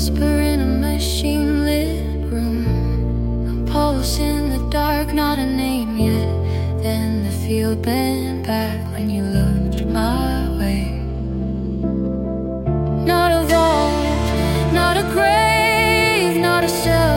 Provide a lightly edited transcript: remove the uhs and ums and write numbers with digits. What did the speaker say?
whisper in a machine-lit room, a pulse in the dark, not a name yet. Then the field bent back when you looked my way. Not a vault, not a grave, not a cell.